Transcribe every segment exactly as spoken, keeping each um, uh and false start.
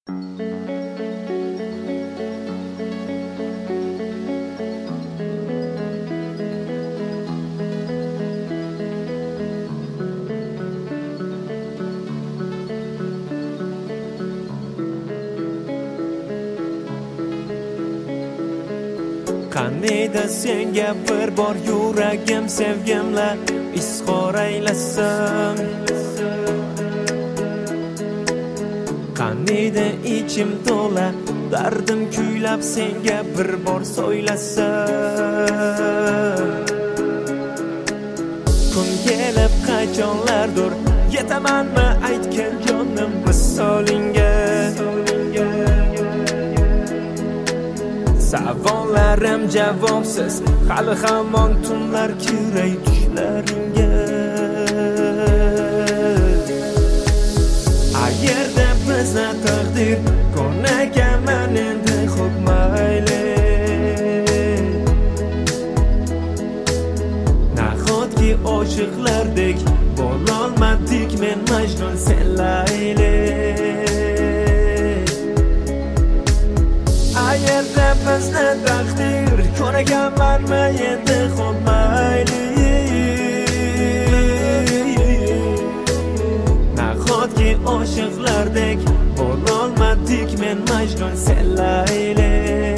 Qaniydi senga bir bor yuragim sevgimla izhor aylasam, qaniydi ichim to'la dardim kuylab senga bir bor so'ylasam. Kun kelib qachonlardir yetamanmi aytgan jonim visolingga. Savollarim javobsiz, hali hamon tunlar kiray tushlaringga. Agarda bizni taqdir ko'nakaman endi xo'p mayli. Nahotki oshiqlardek bo'lolmadik men Majnun sen Layli. Agarda bizni taqdir ko'nakamanmi endi xo'p mayli. Nahotki oshiqlardek bo'lolmadik men Majnun sen Layli.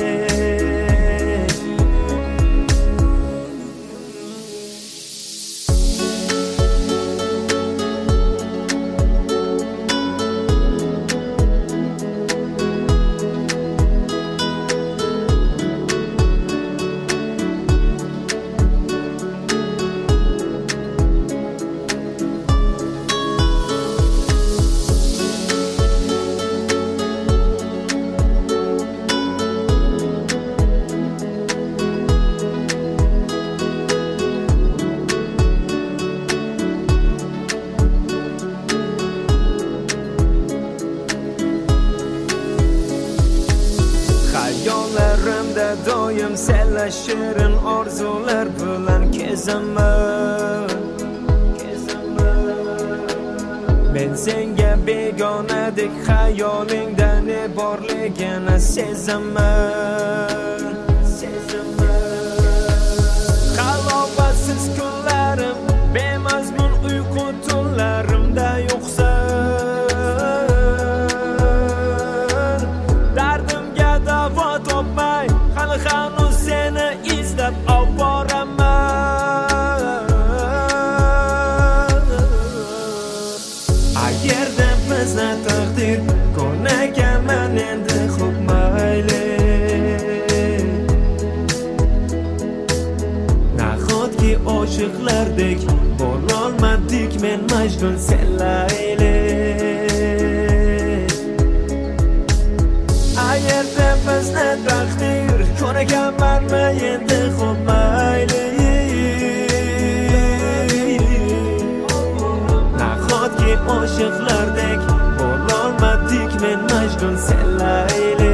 Hayollarimda doim senla shirin orzular bilan kezaman. Men senga begonadek xayolingda ne borligini sezaman. Halovatsiz kunlarim, bemazmun uyqu tunlarimda yo'qsan. Topmay hali hanuz seni izlab oboraman. Agarda bizni taqdir ko'nakaman endi xo'p mayli. Nahotki oshiqlardek bo'lolmadik men Majnun sen Layli. Agarda bizni taqdir ko'nakamanmi endi xo'p mayli. Nahotki oshiqlardek bo'lolmadik men Majnun sen Layli.